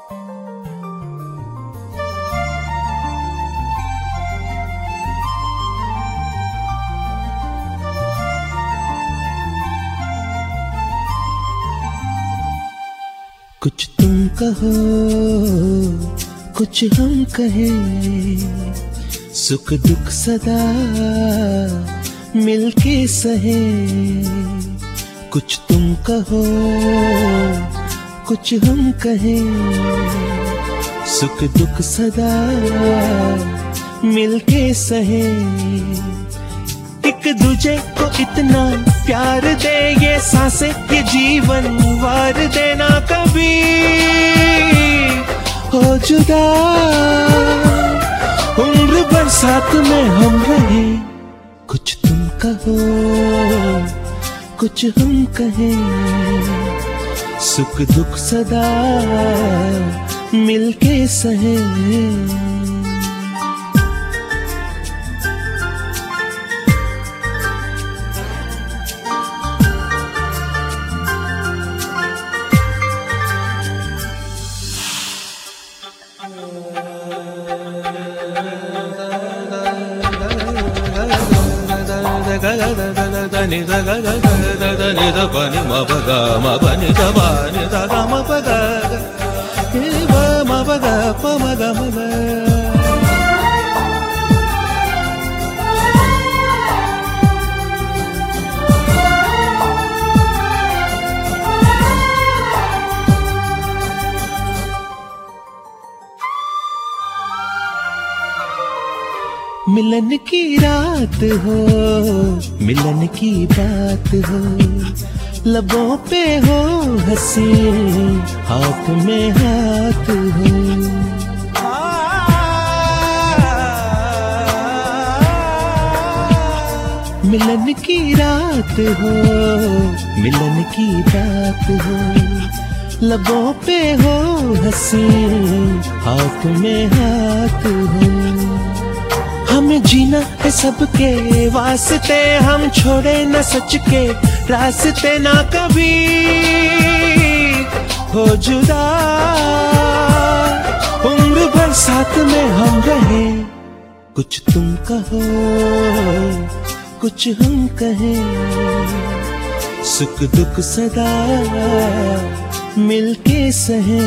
कुछ तुम कहो कुछ हम कहें, सुख दुख सदा मिलके सहे। कुछ तुम कहो कुछ हम कहें, सुख दुख सदा मिलके सहे। एक दूजे को इतना प्यार दे, ये सांसें ये जीवन वार देना कभी हो जुदा। उम्र भर साथ में हम रहे। कुछ तुम कहो कुछ हम कहें, सुख दुख सदा मिलके सहे। मिलन की रात हो, मिलन की बात हो, लबों पे हो हंसी, हाथ में हाथ हो। मिलन की रात हो, मिलन की बात हो, लबों पे हो हंसी, हाथ में हाथ हो। हमें जीना है सबके वास्ते, हम छोड़े न सच के रास्ते, ना कभी हो जुदा। उम्र भर साथ में हम रहे। कुछ तुम कहो कुछ हम कहें, सुख दुख सदा मिलके सहे।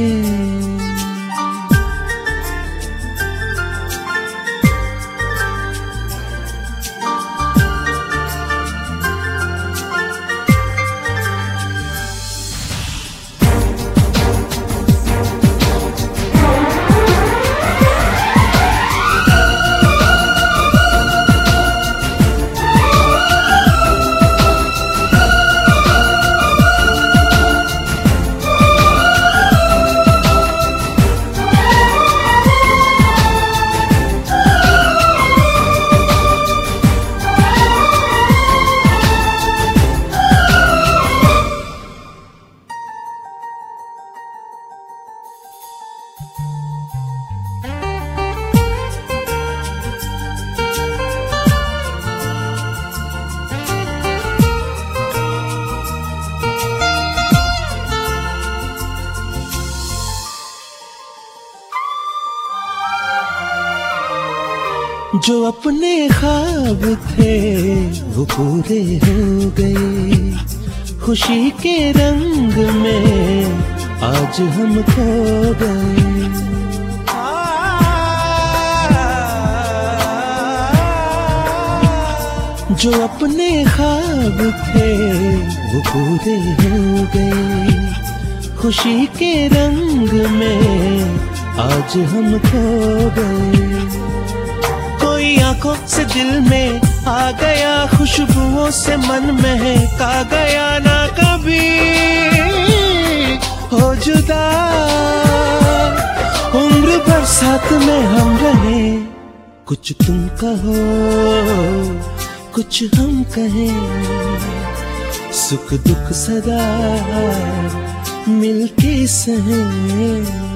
जो अपने ख्वाब थे वो पूरे हो गए, खुशी के रंग में आज हम खो गए। जो अपने ख्वाब थे वो पूरे हो गए, खुशी के रंग में आज हम खो गए। कोई आंखों से दिल में आ गया, खुशबुओं से मन महका गया, ना कभी हो जुदा। उम्र भर साथ में हम रहे। कुछ तुम कहो कुछ हम कहें, सुख दुख सदा मिलके सहे।